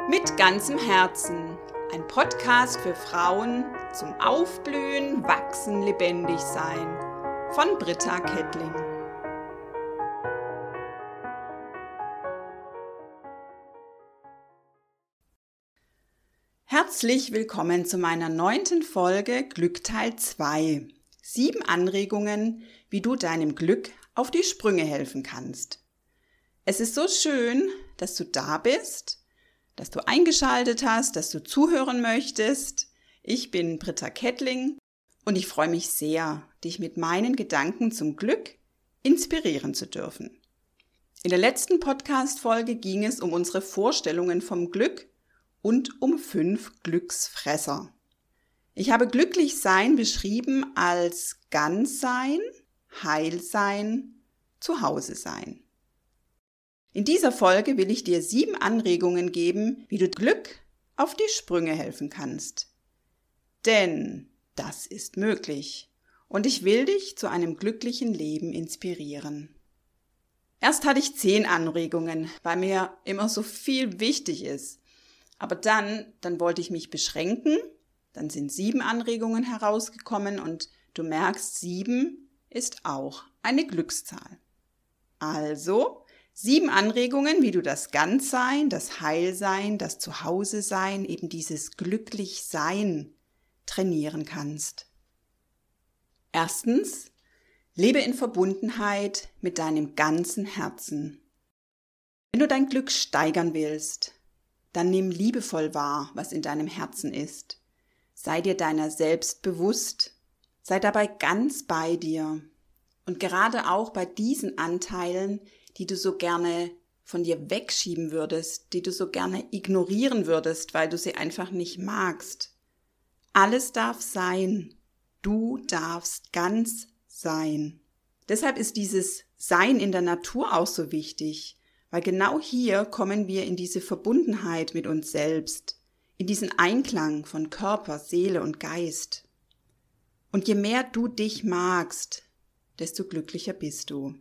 Mit ganzem Herzen. Ein Podcast für Frauen zum Aufblühen, Wachsen, lebendig sein. Von Britta Kettling. Herzlich willkommen zu meiner 9. Folge Glück Teil 2. 7 Anregungen, wie du deinem Glück auf die Sprünge helfen kannst. Es ist so schön, dass du da bist, dass du eingeschaltet hast, dass du zuhören möchtest. Ich bin Britta Kettling und ich freue mich sehr, dich mit meinen Gedanken zum Glück inspirieren zu dürfen. In der letzten Podcast-Folge ging es um unsere Vorstellungen vom Glück und um 5 Glücksfresser. Ich habe Glücklichsein beschrieben als Ganzsein, Heilsein, Zuhause sein. In dieser Folge will ich dir 7 Anregungen geben, wie du Glück auf die Sprünge helfen kannst. Denn das ist möglich und ich will dich zu einem glücklichen Leben inspirieren. Erst hatte ich 10 Anregungen, weil mir immer so viel wichtig ist. Aber dann wollte ich mich beschränken, dann sind 7 Anregungen herausgekommen und du merkst, 7 ist auch eine Glückszahl. Also 7 Anregungen, wie du das Ganzsein, das Heilsein, das Zuhause-Sein, eben dieses Glücklichsein trainieren kannst. Erstens, lebe in Verbundenheit mit deinem ganzen Herzen. Wenn du dein Glück steigern willst, dann nimm liebevoll wahr, was in deinem Herzen ist. Sei dir deiner selbst bewusst, sei dabei ganz bei dir. Und gerade auch bei diesen Anteilen, die du so gerne von dir wegschieben würdest, die du so gerne ignorieren würdest, weil du sie einfach nicht magst. Alles darf sein. Du darfst ganz sein. Deshalb ist dieses Sein in der Natur auch so wichtig, weil genau hier kommen wir in diese Verbundenheit mit uns selbst, in diesen Einklang von Körper, Seele und Geist. Und je mehr du dich magst, desto glücklicher bist du.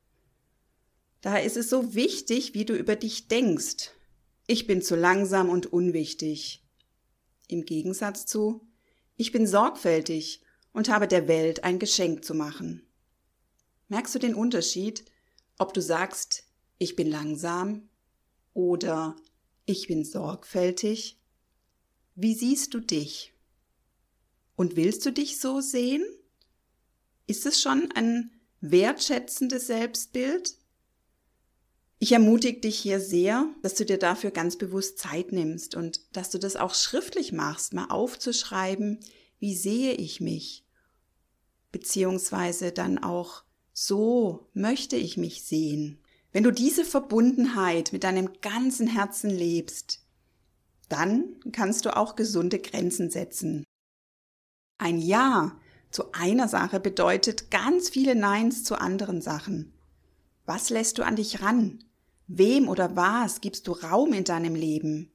Daher ist es so wichtig, wie du über dich denkst. Ich bin zu langsam und unwichtig. Im Gegensatz zu, ich bin sorgfältig und habe der Welt ein Geschenk zu machen. Merkst du den Unterschied, ob du sagst, ich bin langsam oder ich bin sorgfältig? Wie siehst du dich? Und willst du dich so sehen? Ist es schon ein wertschätzendes Selbstbild? Ich ermutige dich hier sehr, dass du dir dafür ganz bewusst Zeit nimmst und dass du das auch schriftlich machst, mal aufzuschreiben, wie sehe ich mich? Beziehungsweise dann auch, so möchte ich mich sehen. Wenn du diese Verbundenheit mit deinem ganzen Herzen lebst, dann kannst du auch gesunde Grenzen setzen. Ein Ja zu einer Sache bedeutet ganz viele Neins zu anderen Sachen. Was lässt du an dich ran? Wem oder was gibst du Raum in deinem Leben?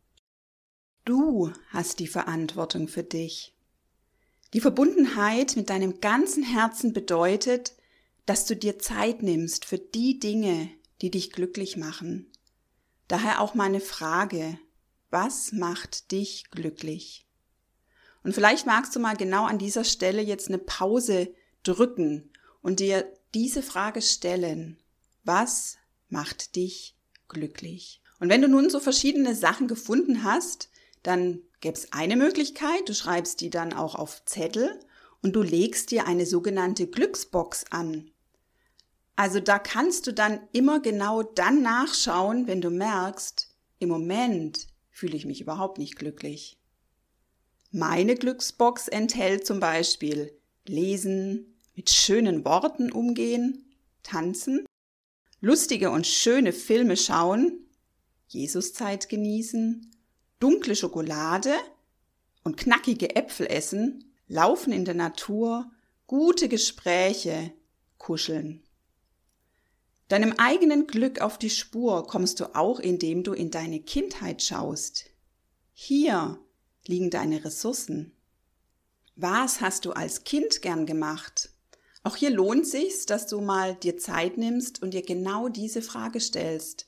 Du hast die Verantwortung für dich. Die Verbundenheit mit deinem ganzen Herzen bedeutet, dass du dir Zeit nimmst für die Dinge, die dich glücklich machen. Daher auch meine Frage, was macht dich glücklich? Und vielleicht magst du mal genau an dieser Stelle jetzt eine Pause drücken und dir diese Frage stellen. Was macht dich glücklich? Und wenn du nun so verschiedene Sachen gefunden hast, dann gäbe es eine Möglichkeit, du schreibst die dann auch auf Zettel und du legst dir eine sogenannte Glücksbox an. Also da kannst du dann immer genau dann nachschauen, wenn du merkst, im Moment fühle ich mich überhaupt nicht glücklich. Meine Glücksbox enthält zum Beispiel Lesen, mit schönen Worten umgehen, tanzen, lustige und schöne Filme schauen, Jesuszeit genießen, dunkle Schokolade und knackige Äpfel essen, laufen in der Natur, gute Gespräche, kuscheln. Deinem eigenen Glück auf die Spur kommst du auch, indem du in deine Kindheit schaust. Hier liegen deine Ressourcen. Was hast du als Kind gern gemacht? Auch hier lohnt sich's, dass du mal dir Zeit nimmst und dir genau diese Frage stellst.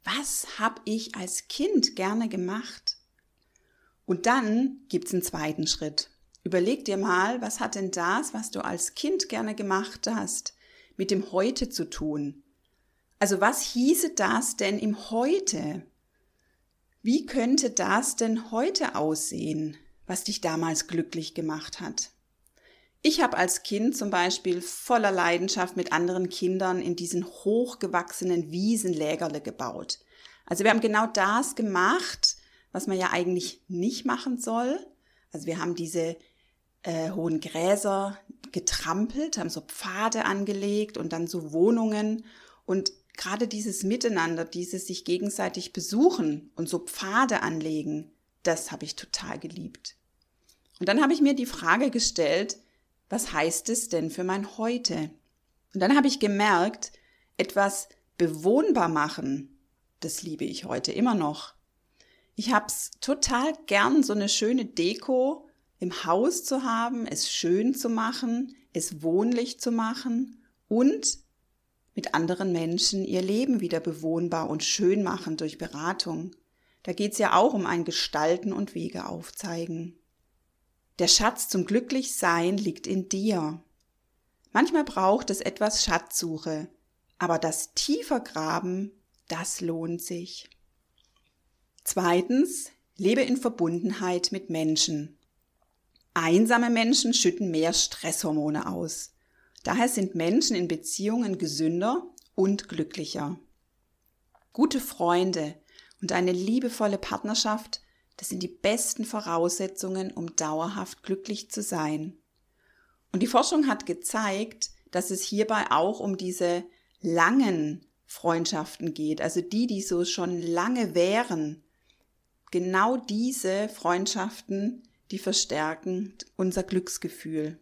Was habe ich als Kind gerne gemacht? Und dann gibt's einen zweiten Schritt. Überleg dir mal, was hat denn das, was du als Kind gerne gemacht hast, mit dem Heute zu tun? Also was hieße das denn im Heute? Wie könnte das denn heute aussehen, was dich damals glücklich gemacht hat? Ich habe als Kind zum Beispiel voller Leidenschaft mit anderen Kindern in diesen hochgewachsenen Wiesenlägerle gebaut. Also wir haben genau das gemacht, was man ja eigentlich nicht machen soll. Also wir haben diese hohen Gräser getrampelt, haben so Pfade angelegt und dann so Wohnungen. Und gerade dieses Miteinander, dieses sich gegenseitig besuchen und so Pfade anlegen, das habe ich total geliebt. Und dann habe ich mir die Frage gestellt, was heißt es denn für mein Heute? Und dann habe ich gemerkt, etwas bewohnbar machen, das liebe ich heute immer noch. Ich habe es total gern, so eine schöne Deko im Haus zu haben, es schön zu machen, es wohnlich zu machen und mit anderen Menschen ihr Leben wieder bewohnbar und schön machen durch Beratung. Da geht es ja auch um ein Gestalten und Wege aufzeigen. Der Schatz zum Glücklichsein liegt in dir. Manchmal braucht es etwas Schatzsuche, aber das Tiefergraben, das lohnt sich. Zweitens, lebe in Verbundenheit mit Menschen. Einsame Menschen schütten mehr Stresshormone aus. Daher sind Menschen in Beziehungen gesünder und glücklicher. Gute Freunde und eine liebevolle Partnerschaft, das sind die besten Voraussetzungen, um dauerhaft glücklich zu sein. Und die Forschung hat gezeigt, dass es hierbei auch um diese langen Freundschaften geht, also die so schon lange währen. Genau diese Freundschaften, die verstärken unser Glücksgefühl.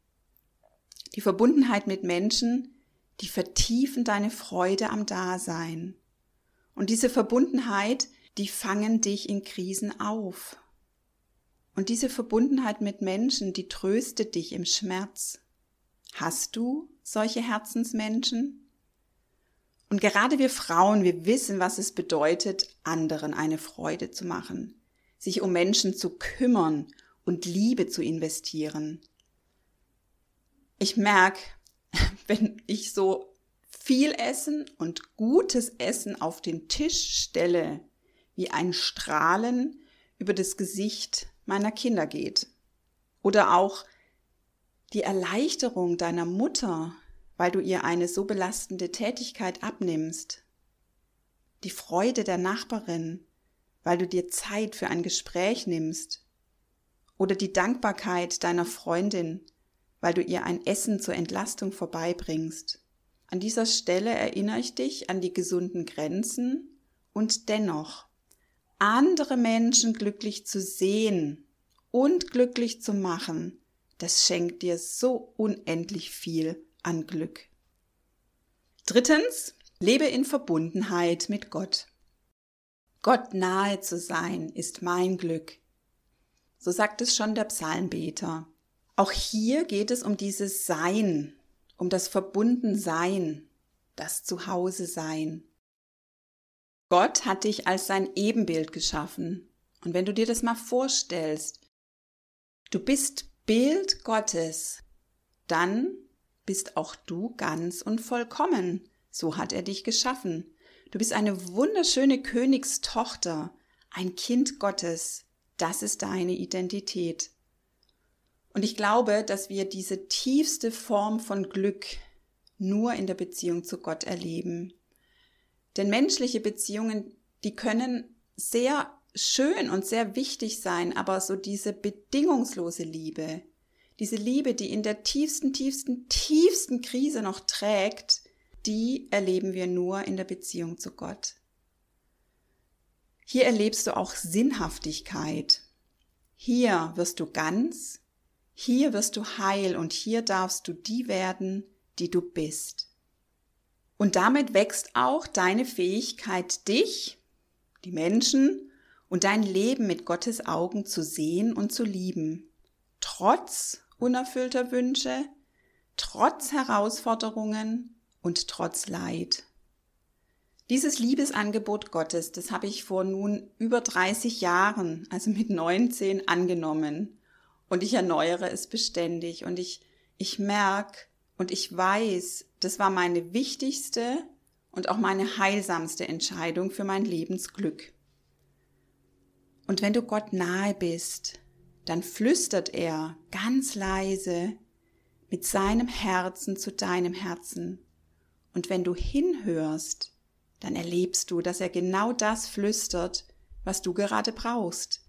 Die Verbundenheit mit Menschen, die vertiefen deine Freude am Dasein. Und diese Verbundenheit, die fangen dich in Krisen auf. Und diese Verbundenheit mit Menschen, die tröstet dich im Schmerz. Hast du solche Herzensmenschen? Und gerade wir Frauen, wir wissen, was es bedeutet, anderen eine Freude zu machen, sich um Menschen zu kümmern und Liebe zu investieren. Ich merke, wenn ich so viel Essen und gutes Essen auf den Tisch stelle, wie ein Strahlen über das Gesicht meiner Kinder geht. Oder auch die Erleichterung deiner Mutter, weil du ihr eine so belastende Tätigkeit abnimmst. Die Freude der Nachbarin, weil du dir Zeit für ein Gespräch nimmst. Oder die Dankbarkeit deiner Freundin, weil du ihr ein Essen zur Entlastung vorbeibringst. An dieser Stelle erinnere ich dich an die gesunden Grenzen und dennoch andere Menschen glücklich zu sehen und glücklich zu machen, das schenkt dir so unendlich viel an Glück. Drittens, lebe in Verbundenheit mit Gott. Gott nahe zu sein ist mein Glück. So sagt es schon der Psalmbeter. Auch hier geht es um dieses Sein, um das Verbundensein, das Zuhause-Sein. Gott hat dich als sein Ebenbild geschaffen. Und wenn du dir das mal vorstellst, du bist Bild Gottes, dann bist auch du ganz und vollkommen. So hat er dich geschaffen. Du bist eine wunderschöne Königstochter, ein Kind Gottes. Das ist deine Identität. Und ich glaube, dass wir diese tiefste Form von Glück nur in der Beziehung zu Gott erleben. Denn menschliche Beziehungen, die können sehr schön und sehr wichtig sein, aber so diese bedingungslose Liebe, diese Liebe, die in der tiefsten Krise noch trägt, die erleben wir nur in der Beziehung zu Gott. Hier erlebst du auch Sinnhaftigkeit. Hier wirst du ganz, hier wirst du heil und hier darfst du die werden, die du bist. Und damit wächst auch deine Fähigkeit, dich, die Menschen und dein Leben mit Gottes Augen zu sehen und zu lieben. Trotz unerfüllter Wünsche, trotz Herausforderungen und trotz Leid. Dieses Liebesangebot Gottes, das habe ich vor nun über 30 Jahren, also mit 19, angenommen. Und ich erneuere es beständig. Und ich merke und ich weiß, das war meine wichtigste und auch meine heilsamste Entscheidung für mein Lebensglück. Und wenn du Gott nahe bist, dann flüstert er ganz leise mit seinem Herzen zu deinem Herzen. Und wenn du hinhörst, dann erlebst du, dass er genau das flüstert, was du gerade brauchst.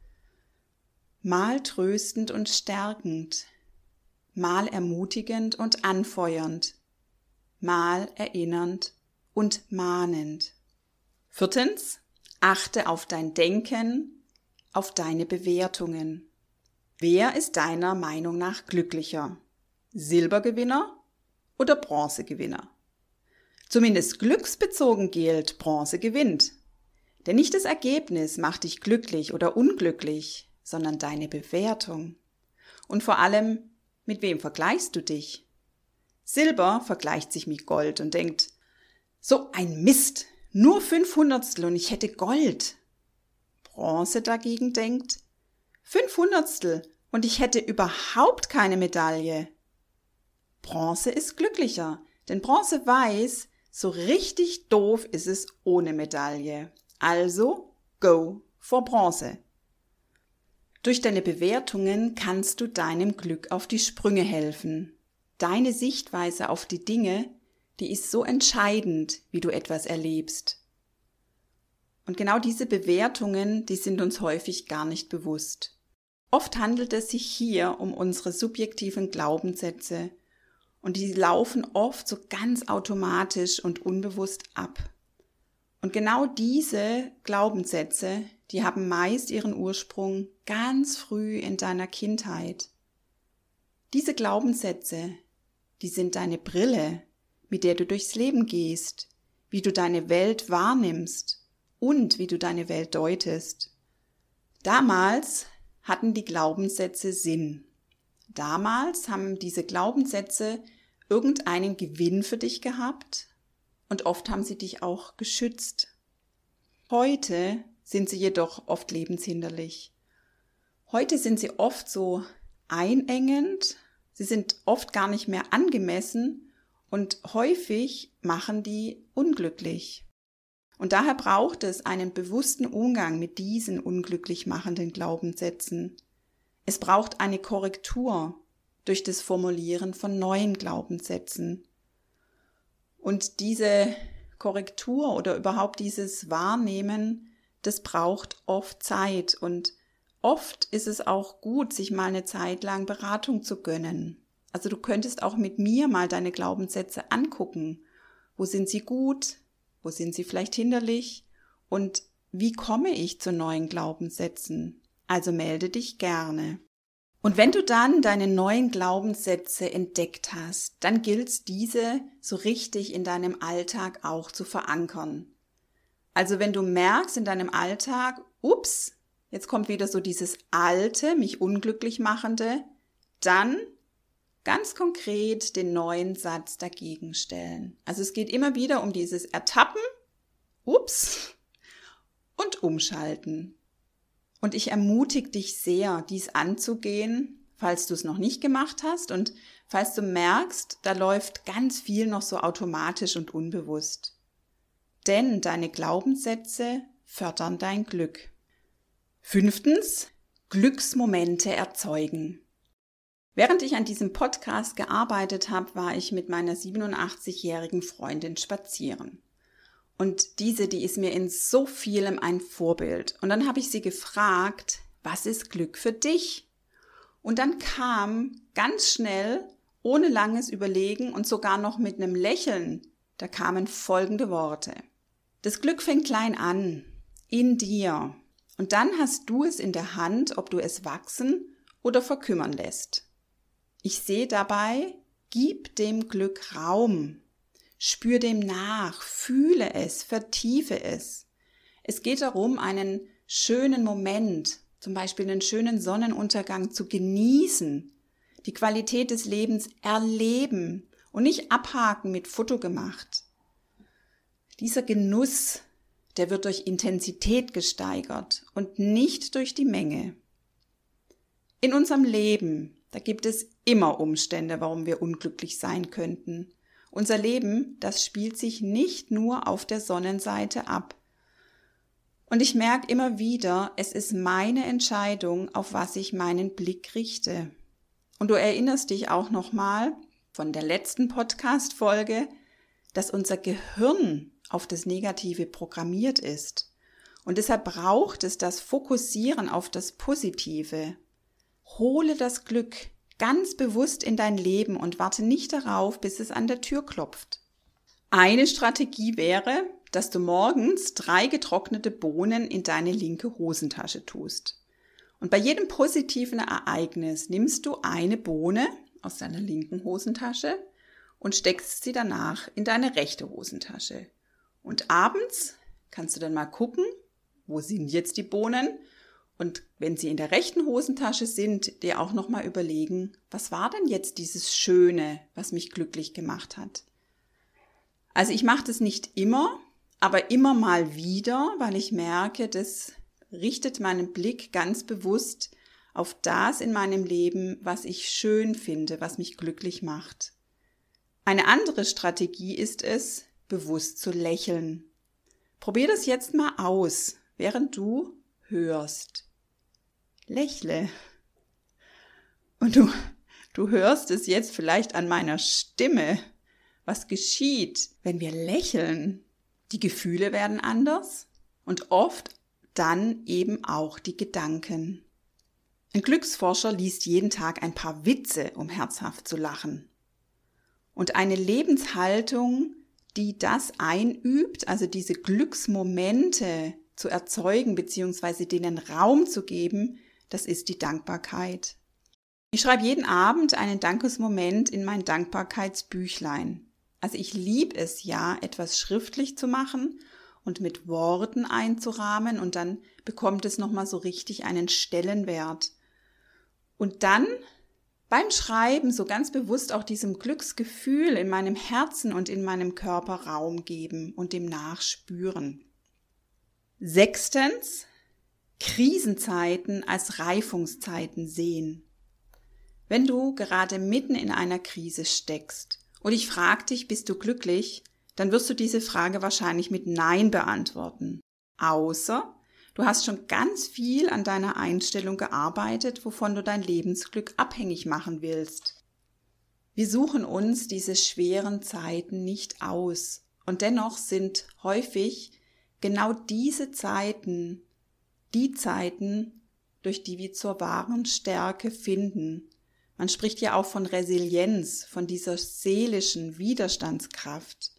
Mal tröstend und stärkend, mal ermutigend und anfeuernd, mal erinnernd und mahnend. 4. Achte auf dein Denken, auf deine Bewertungen. Wer ist deiner Meinung nach glücklicher? Silbergewinner oder Bronzegewinner? Zumindest glücksbezogen gilt, Bronze gewinnt. Denn nicht das Ergebnis macht dich glücklich oder unglücklich, sondern deine Bewertung. Und vor allem, mit wem vergleichst du dich? Silber vergleicht sich mit Gold und denkt, so ein Mist, nur 500stel und ich hätte Gold. Bronze dagegen denkt, 500stel und ich hätte überhaupt keine Medaille. Bronze ist glücklicher, denn Bronze weiß, so richtig doof ist es ohne Medaille. Also, go for Bronze. Durch deine Bewertungen kannst du deinem Glück auf die Sprünge helfen. Deine Sichtweise auf die Dinge, die ist so entscheidend, wie du etwas erlebst. Und genau diese Bewertungen, die sind uns häufig gar nicht bewusst. Oft handelt es sich hier um unsere subjektiven Glaubenssätze und die laufen oft so ganz automatisch und unbewusst ab. Und genau diese Glaubenssätze, die haben meist ihren Ursprung ganz früh in deiner Kindheit. Diese Glaubenssätze, die sind deine Brille, mit der du durchs Leben gehst, wie du deine Welt wahrnimmst und wie du deine Welt deutest. Damals hatten die Glaubenssätze Sinn. Damals haben diese Glaubenssätze irgendeinen Gewinn für dich gehabt und oft haben sie dich auch geschützt. Heute sind sie jedoch oft lebenshinderlich. Heute sind sie oft so einengend, sie sind oft gar nicht mehr angemessen und häufig machen die unglücklich. Und daher braucht es einen bewussten Umgang mit diesen unglücklich machenden Glaubenssätzen. Es braucht eine Korrektur durch das Formulieren von neuen Glaubenssätzen. Und diese Korrektur oder überhaupt dieses Wahrnehmen, das braucht oft Zeit und oft ist es auch gut, sich mal eine Zeit lang Beratung zu gönnen. Also du könntest auch mit mir mal deine Glaubenssätze angucken. Wo sind sie gut? Wo sind sie vielleicht hinderlich? Und wie komme ich zu neuen Glaubenssätzen? Also melde dich gerne. Und wenn du dann deine neuen Glaubenssätze entdeckt hast, dann gilt es, diese so richtig in deinem Alltag auch zu verankern. Also wenn du merkst in deinem Alltag, ups, jetzt kommt wieder so dieses alte, mich unglücklich machende, dann ganz konkret den neuen Satz dagegen stellen. Also es geht immer wieder um dieses Ertappen, ups, und umschalten. Und ich ermutige dich sehr, dies anzugehen, falls du es noch nicht gemacht hast und falls du merkst, da läuft ganz viel noch so automatisch und unbewusst. Denn deine Glaubenssätze fördern dein Glück. 5. Glücksmomente erzeugen. Während ich an diesem Podcast gearbeitet habe, war ich mit meiner 87-jährigen Freundin spazieren. Und die ist mir in so vielem ein Vorbild. Und dann habe ich sie gefragt, was ist Glück für dich? Und dann kam ganz schnell, ohne langes Überlegen und sogar noch mit einem Lächeln, da kamen folgende Worte. Das Glück fängt klein an, in dir. Und dann hast du es in der Hand, ob du es wachsen oder verkümmern lässt. Ich sehe dabei, gib dem Glück Raum. Spür dem nach, fühle es, vertiefe es. Es geht darum, einen schönen Moment, zum Beispiel einen schönen Sonnenuntergang zu genießen, die Qualität des Lebens erleben und nicht abhaken mit Foto gemacht. Dieser Genuss, der wird durch Intensität gesteigert und nicht durch die Menge. In unserem Leben, da gibt es immer Umstände, warum wir unglücklich sein könnten. Unser Leben, das spielt sich nicht nur auf der Sonnenseite ab. Und ich merke immer wieder, es ist meine Entscheidung, auf was ich meinen Blick richte. Und du erinnerst dich auch nochmal von der letzten Podcast-Folge, dass unser Gehirn auf das Negative programmiert ist. Und deshalb braucht es das Fokussieren auf das Positive. Hole das Glück ganz bewusst in dein Leben und warte nicht darauf, bis es an der Tür klopft. Eine Strategie wäre, dass du morgens 3 getrocknete Bohnen in deine linke Hosentasche tust. Und bei jedem positiven Ereignis nimmst du eine Bohne aus deiner linken Hosentasche und steckst sie danach in deine rechte Hosentasche. Und abends kannst du dann mal gucken, wo sind jetzt die Bohnen? Und wenn sie in der rechten Hosentasche sind, dir auch nochmal überlegen, was war denn jetzt dieses Schöne, was mich glücklich gemacht hat? Also ich mache das nicht immer, aber immer mal wieder, weil ich merke, das richtet meinen Blick ganz bewusst auf das in meinem Leben, was ich schön finde, was mich glücklich macht. Eine andere Strategie ist es, bewusst zu lächeln. Probier das jetzt mal aus, während du hörst. Lächle. Und du hörst es jetzt vielleicht an meiner Stimme. Was geschieht, wenn wir lächeln? Die Gefühle werden anders und oft dann eben auch die Gedanken. Ein Glücksforscher liest jeden Tag ein paar Witze, um herzhaft zu lachen. Und eine Lebenshaltung, die das einübt, also diese Glücksmomente zu erzeugen bzw. denen Raum zu geben, das ist die Dankbarkeit. Ich schreibe jeden Abend einen Dankesmoment in mein Dankbarkeitsbüchlein. Also ich liebe es ja, etwas schriftlich zu machen und mit Worten einzurahmen und dann bekommt es nochmal so richtig einen Stellenwert. Und dann beim Schreiben so ganz bewusst auch diesem Glücksgefühl in meinem Herzen und in meinem Körper Raum geben und dem nachspüren. 6. Krisenzeiten als Reifungszeiten sehen. Wenn du gerade mitten in einer Krise steckst und ich frage dich, bist du glücklich, dann wirst du diese Frage wahrscheinlich mit Nein beantworten. Außer du hast schon ganz viel an deiner Einstellung gearbeitet, wovon du dein Lebensglück abhängig machen willst. Wir suchen uns diese schweren Zeiten nicht aus und dennoch sind häufig genau diese Zeiten die Zeiten, durch die wir zur wahren Stärke finden. Man spricht ja auch von Resilienz, von dieser seelischen Widerstandskraft.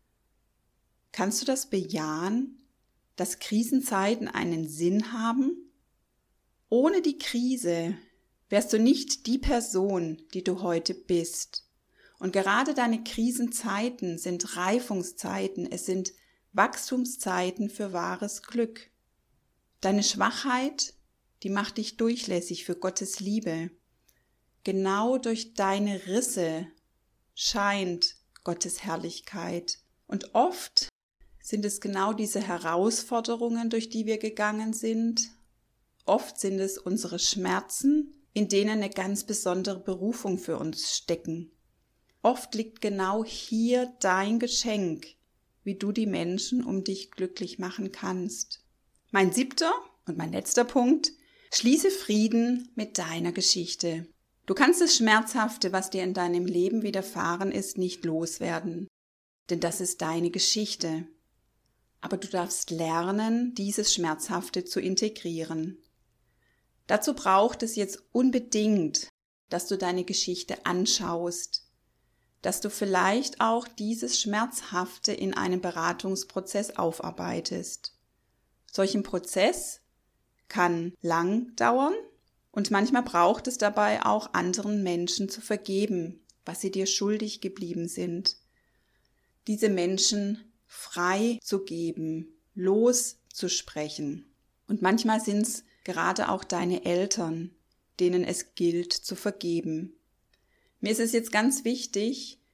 Kannst du das bejahen, dass Krisenzeiten einen Sinn haben? Ohne die Krise wärst du nicht die Person, die du heute bist. Und gerade deine Krisenzeiten sind Reifungszeiten, es sind Wachstumszeiten für wahres Glück. Deine Schwachheit, die macht dich durchlässig für Gottes Liebe. Genau durch deine Risse scheint Gottes Herrlichkeit. Und oft sind es genau diese Herausforderungen, durch die wir gegangen sind. Oft sind es unsere Schmerzen, in denen eine ganz besondere Berufung für uns stecken. Oft liegt genau hier dein Geschenk, wie du die Menschen um dich glücklich machen kannst. Mein 7. und mein letzter Punkt: Schließe Frieden mit deiner Geschichte. Du kannst das Schmerzhafte, was dir in deinem Leben widerfahren ist, nicht loswerden, denn das ist deine Geschichte. Aber du darfst lernen, dieses Schmerzhafte zu integrieren. Dazu braucht es jetzt unbedingt, dass du deine Geschichte anschaust, dass du vielleicht auch dieses Schmerzhafte in einem Beratungsprozess aufarbeitest. Solch ein Prozess kann lang dauern und manchmal braucht es dabei auch, anderen Menschen zu vergeben, was sie dir schuldig geblieben sind. Diese Menschen frei zu geben, loszusprechen. Und manchmal sind es gerade auch deine Eltern, denen es gilt zu vergeben. Mir ist es jetzt ganz wichtig,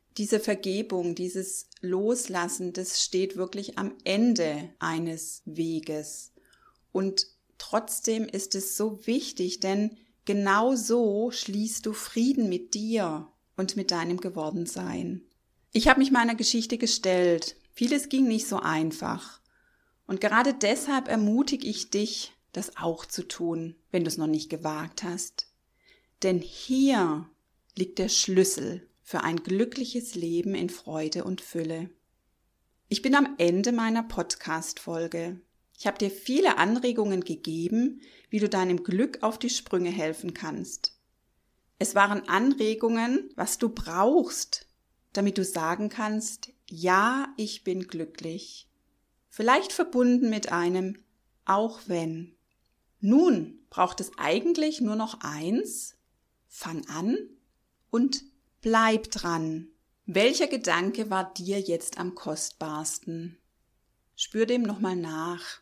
Diese Vergebung, dieses Loslassen, das steht wirklich am Ende eines Weges. Und trotzdem ist es so wichtig, denn genau so schließt du Frieden mit dir und mit deinem Gewordensein. Ich habe mich meiner Geschichte gestellt. Vieles ging nicht so einfach. Und gerade deshalb ermutige ich dich, das auch zu tun, wenn du es noch nicht gewagt hast. Denn hier liegt der Schlüssel für ein glückliches Leben in Freude und Fülle. Ich bin am Ende meiner Podcast-Folge. Ich habe dir viele Anregungen gegeben, wie du deinem Glück auf die Sprünge helfen kannst. Es waren Anregungen, was du brauchst, damit du sagen kannst, ja, ich bin glücklich. Vielleicht verbunden mit einem auch wenn. Nun braucht es eigentlich nur noch eins: Fang an und bleib dran. Welcher Gedanke war dir jetzt am kostbarsten? Spür dem nochmal nach.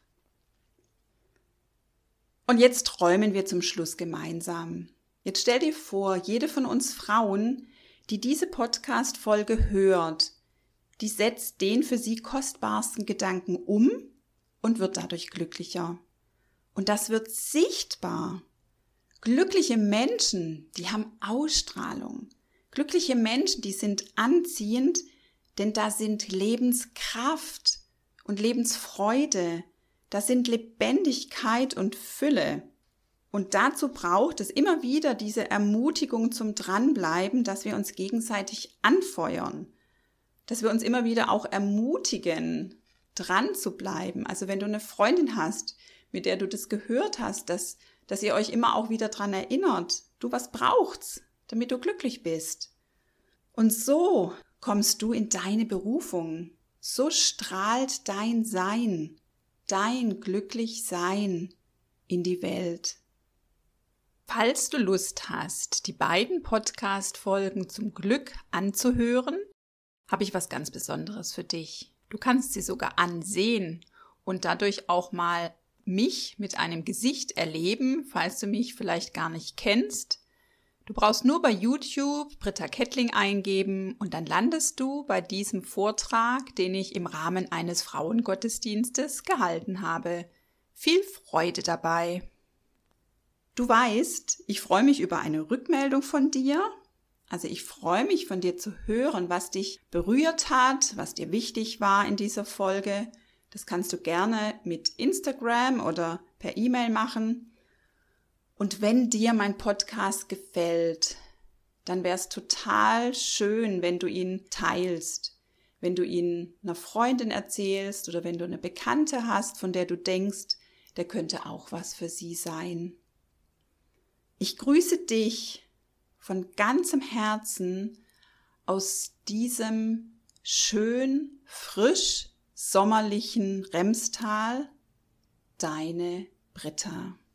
Und jetzt träumen wir zum Schluss gemeinsam. Jetzt stell dir vor, jede von uns Frauen, die diese Podcast-Folge hört, die setzt den für sie kostbarsten Gedanken um und wird dadurch glücklicher. Und das wird sichtbar. Glückliche Menschen, die haben Ausstrahlung. Glückliche Menschen, die sind anziehend, denn da sind Lebenskraft und Lebensfreude, da sind Lebendigkeit und Fülle. Und dazu braucht es immer wieder diese Ermutigung zum Dranbleiben, dass wir uns gegenseitig anfeuern, dass wir uns immer wieder auch ermutigen, dran zu bleiben. Also wenn du eine Freundin hast, mit der du das gehört hast, dass ihr euch immer auch wieder dran erinnert, du, was braucht's, damit du glücklich bist. Und so kommst du in deine Berufung. So strahlt dein Sein, dein Glücklichsein in die Welt. Falls du Lust hast, die beiden Podcast-Folgen zum Glück anzuhören, habe ich was ganz Besonderes für dich. Du kannst sie sogar ansehen und dadurch auch mal mich mit einem Gesicht erleben, falls du mich vielleicht gar nicht kennst. Du brauchst nur bei YouTube Britta Kettling eingeben und dann landest du bei diesem Vortrag, den ich im Rahmen eines Frauengottesdienstes gehalten habe. Viel Freude dabei! Du weißt, ich freue mich über eine Rückmeldung von dir. Also ich freue mich, von dir zu hören, was dich berührt hat, was dir wichtig war in dieser Folge. Das kannst du gerne mit Instagram oder per E-Mail machen. Und wenn dir mein Podcast gefällt, dann wäre es total schön, wenn du ihn teilst, wenn du ihn einer Freundin erzählst oder wenn du eine Bekannte hast, von der du denkst, der könnte auch was für sie sein. Ich grüße dich von ganzem Herzen aus diesem schön, frisch, sommerlichen Remstal, deine Britta.